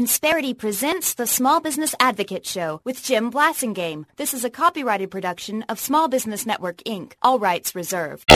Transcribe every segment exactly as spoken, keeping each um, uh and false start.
Insperity presents the Small Business Advocate Show with Jim Blasingame. This is a copyrighted production of Small Business Network, Incorporated. All rights reserved.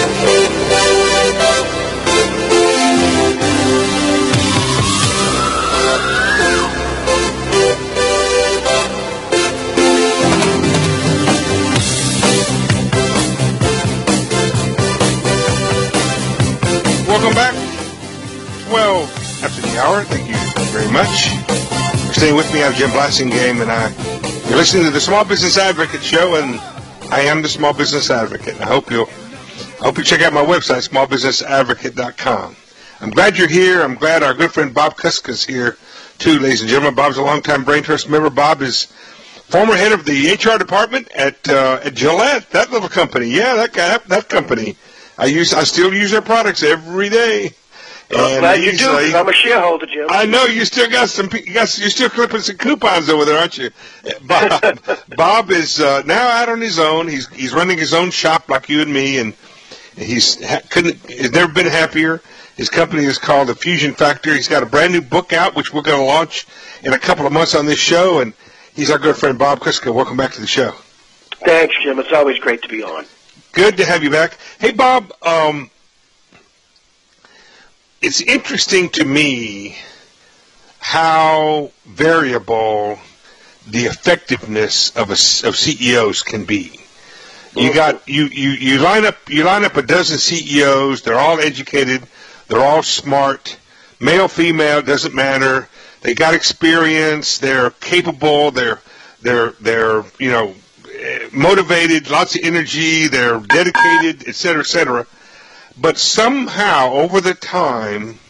Welcome back. twelve after the hour. Thank you very much for staying with me. I'm Jim Blasingame, and I, you're listening to the Small Business Advocate Show, and I am the Small Business Advocate. And I hope you'll, I hope you check out my website, small business advocate dot com. I'm glad you're here. I'm glad our good friend Bob Kuska is here, too, ladies and gentlemen. Bob's a longtime Brain Trust member. Bob is former head of the H R department at uh, at Gillette, that little company. Yeah, that guy, that, that company. I use, I still use their products every day. I'm glad you do, because I'm a shareholder, Jim. I know you still got some. You got, you're still clipping some coupons over there, aren't you? Bob, Bob is uh, now out on his own. He's he's running his own shop like you and me, and he's ha- couldn't. He's never been happier. His company is called the Fusion Factor. He's got a brand new book out, which we're going to launch in a couple of months on this show. And he's our good friend Bob Kuska. Welcome back to the show. Thanks, Jim. It's always great to be on. Good to have you back. Hey, Bob. Um, It's interesting to me how variable the effectiveness of a, of C E Os can be. You got you, you, you line up you line up a dozen C E Os. They're all educated. They're all smart. Male, female, doesn't matter. They got experience. They're capable. They're they're they're you know motivated. Lots of energy. They're dedicated, et cetera, et cetera. But somehow, over the time,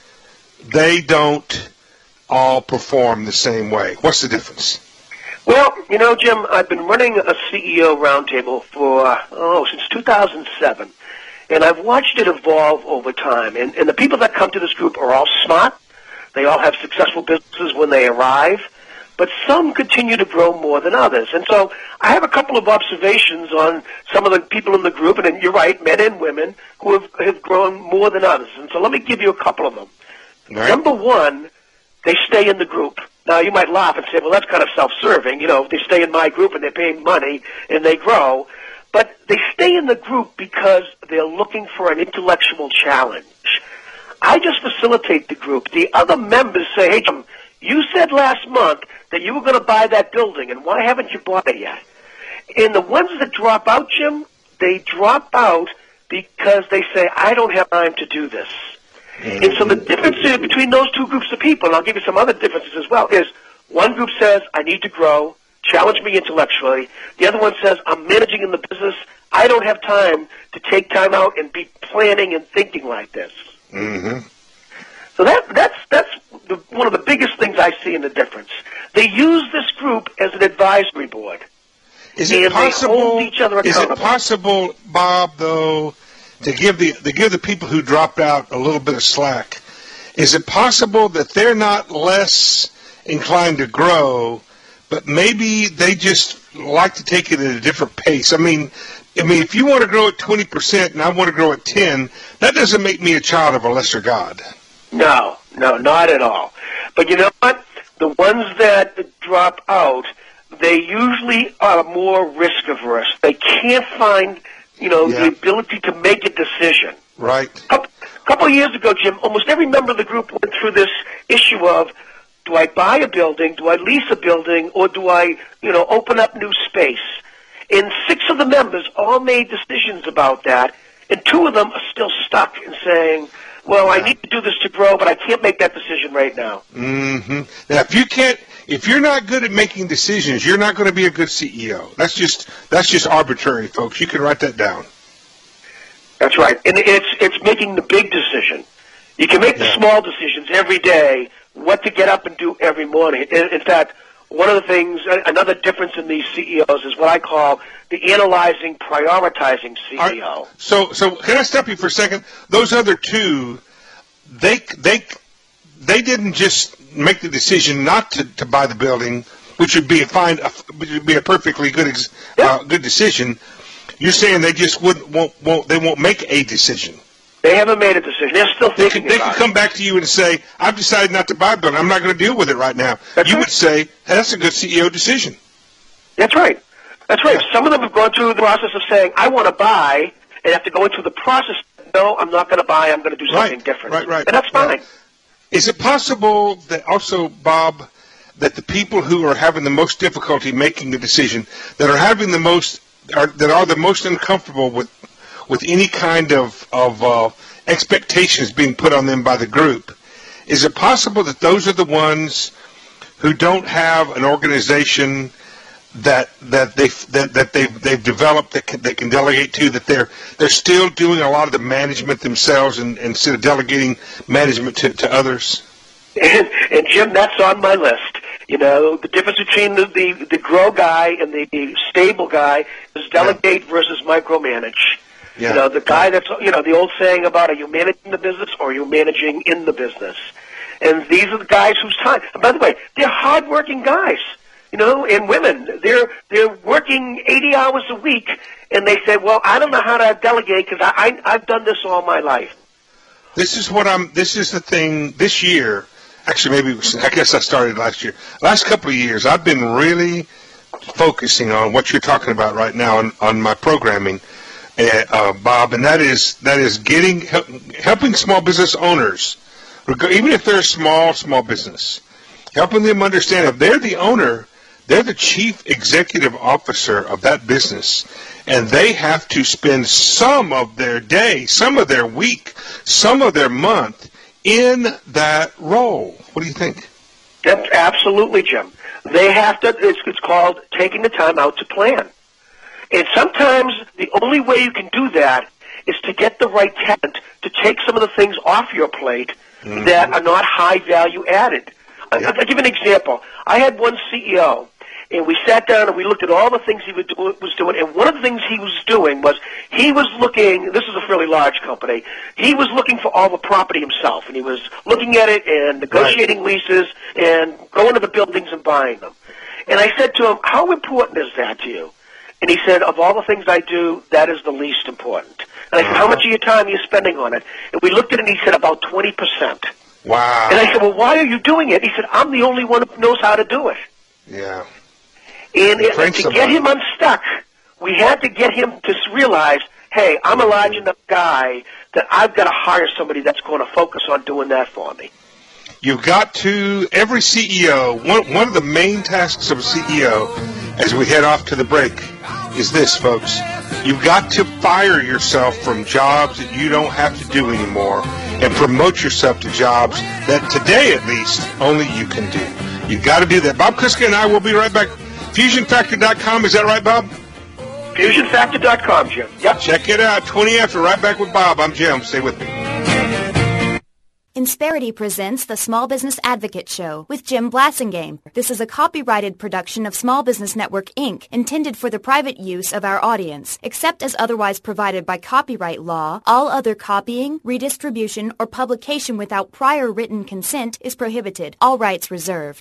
they don't all perform the same way. What's the difference? Well, you know, Jim, I've been running a C E O roundtable for, oh, since two thousand seven. And I've watched it evolve over time. And, and the people that come to this group are all smart. They all have successful businesses when they arrive. But some continue to grow more than others. And so I have a couple of observations on some of the people in the group, and you're right, men and women, who have, have grown more than others. And so let me give you a couple of them. Right. Number one, they stay in the group. Now, you might laugh and say, well, that's kind of self-serving. You know, they stay in my group and they're paying money and they grow. But they stay in the group because they're looking for an intellectual challenge. I just facilitate the group. The other members say, hey, Jim, you said last month that you were going to buy that building, and why haven't you bought it yet? And the ones that drop out, Jim, they drop out because they say, I don't have time to do this. Mm-hmm. And so the difference is between those two groups of people, and I'll give you some other differences as well, is one group says, I need to grow, challenge me intellectually. The other one says, I'm managing in the business. I don't have time to take time out and be planning and thinking like this. Mm-hmm. So that, that's that's the, one of the biggest things I see in the difference. They use this group as an advisory board. Is it and possible? They hold each other accountable. Is it possible, Bob, though, to give the to give the people who dropped out a little bit of slack? Is it possible that they're not less inclined to grow, but maybe they just like to take it at a different pace? I mean, I mean, if you want to grow at twenty percent and I want to grow at ten, that doesn't make me a child of a lesser God. No, no, not at all. But you know what? The ones that drop out, they usually are more risk averse. They can't find, you know, yeah. the ability to make a decision. Right. A couple, couple of years ago, Jim, almost every member of the group went through this issue of, do I buy a building, do I lease a building, or do I, you know, open up new space? And six of the members all made decisions about that, and two of them are still stuck in saying, well, I need to do this to grow, but I can't make that decision right now. Mm-hmm. Now, if you can't, if you're not good at making decisions, you're not going to be a good C E O. That's just that's just arbitrary, folks. You can write that down. That's right, and it's it's making the big decision. You can make yeah. the small decisions every day, what to get up and do every morning. In, in fact, one of the things, another difference in these C E Os is what I call the analyzing, prioritizing C E O. Right. So, so can I stop you for a second? Those other two, they they they didn't just make the decision not to, to buy the building, which would be a fine, which would be a perfectly good ex, yep. uh, good decision. You're saying they just wouldn't won't won't they won't make a decision. They haven't made a decision. They're still They thinking could, they about could come back to you and say, I've decided not to buy a building. I'm not going to deal with it right now. That's you right. would say, hey, that's a good C E O decision. That's right. That's right. Yeah. Some of them have gone through the process of saying, I want to buy, and after going through the process, no, I'm not going to buy, I'm going to do something Right, different. right, right. And that's fine. Yeah. Is it possible that also, Bob, that the people who are having the most difficulty making the decision, that are having the most, are, that are the most uncomfortable with with any kind of, of uh, expectations being put on them by the group, is it possible that those are the ones who don't have an organization that that they that, that they've they've developed that can, that can delegate to, that they're they're still doing a lot of the management themselves and, and instead of delegating management to, to others? And, and Jim, that's on my list. You know, the difference between the, the, the grow guy and the, the stable guy is delegate yeah. versus micromanage. Yeah. You know, the guy that's, you know, the old saying about are you managing the business or are you managing in the business? And these are the guys whose time, and by the way, they're hardworking guys, you know, and women. They're they're working eighty hours a week, and they say, well, I don't know how to delegate because I, I, I've done this all my life. This is what I'm, this is the thing, this year, actually maybe, I guess I started last year. Last couple of years, I've been really focusing on what you're talking about right now on, on my programming. Uh, uh, Bob, and that is that is getting help, helping small business owners, even if they're a small small business, helping them understand if they're the owner, they're the chief executive officer of that business, and they have to spend some of their day, some of their week, some of their month in that role. What do you think? That's absolutely, Jim. They have to. It's, it's called taking the time out to plan. And sometimes the only way you can do that is to get the right talent to take some of the things off your plate mm-hmm. that are not high value added. Yeah. I'll, I'll give an example. I had one C E O, and we sat down and we looked at all the things he was doing, and one of the things he was doing was he was looking, this is a fairly large company, he was looking for all the property himself, and he was looking at it and negotiating right. leases and going to the buildings and buying them. And I said to him, how important is that to you? And he said, of all the things I do, that is the least important. And I said, how much of your time are you spending on it? And we looked at it, and he said, about twenty percent. Wow. And I said, well, why are you doing it? He said, I'm the only one who knows how to do it. Yeah. And it, to somebody. get him unstuck, we had to get him to realize, hey, I'm a large enough guy that I've got to hire somebody that's going to focus on doing that for me. You've got to, every C E O, one, one of the main tasks of a C E O as we head off to the break is this, folks. You've got to fire yourself from jobs that you don't have to do anymore and promote yourself to jobs that today, at least, only you can do. You've got to do that. Bob Kuska and I will be right back. fusion factor dot com, is that right, Bob? fusion factor dot com, Jim. Yep. Check it out. twenty after, right back with Bob. I'm Jim. Stay with me. Insperity presents the Small Business Advocate Show with Jim Blasingame. This is a copyrighted production of Small Business Network, Incorporated, intended for the private use of our audience. Except as otherwise provided by copyright law, all other copying, redistribution, or publication without prior written consent is prohibited. All rights reserved.